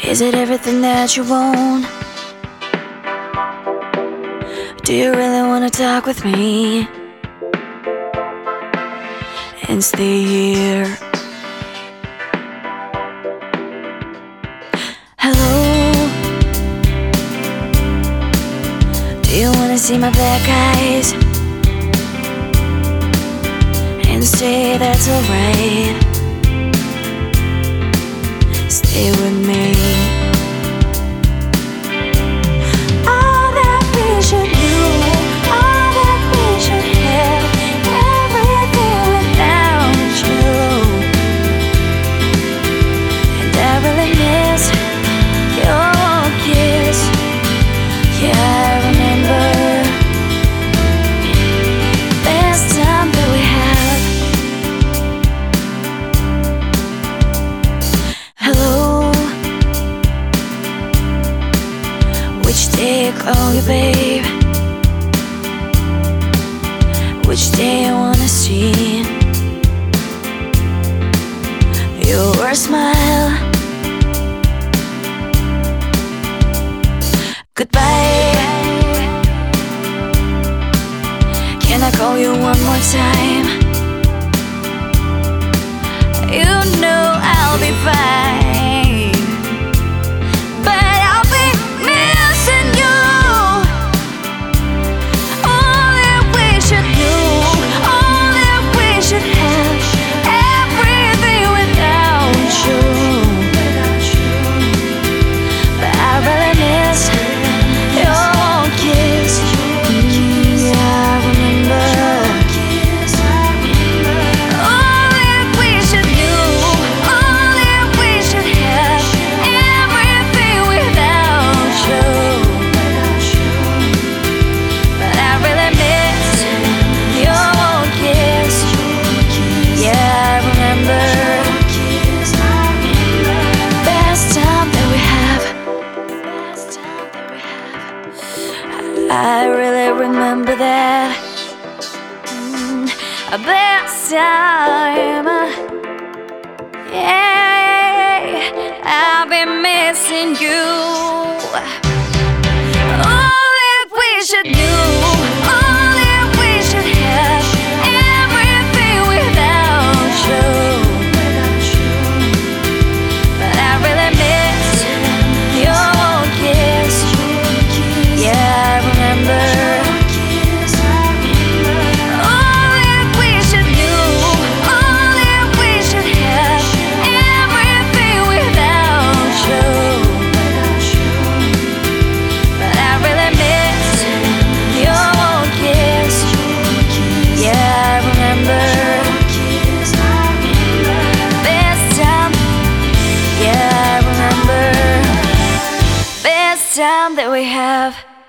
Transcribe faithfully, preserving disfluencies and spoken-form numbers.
Is it everything that you want? Do you really wanna talk with me and stay here? Hello? Do you wanna see my black eyes and say that's alright? Stay with me. All that we should do, all that we should have, everything without you. And I really miss your kiss. Yeah, I remember best time that we had. Hello? Which day I call you babe? Which day I wanna see your smile? Goodbye. Can I call you one more time? You know I'll be fine, but I'll be missing you. All that we should do, all that we should have, everything without you. But I really miss your kiss. Yeah, I remember all that we should do, all that we should have, everything without you. But I really miss your kiss. Yeah, I remember best time that we have. I really remember that. Mm, a best time. Yeah, I've been missing you. All that we should do, all that we should have, everything without you. But I really miss your kiss. Yeah, I remember all that we should do, all that we should have, everything without you. But I really miss your kiss. Yeah, I remember best time. Yeah, I remember best time that we have.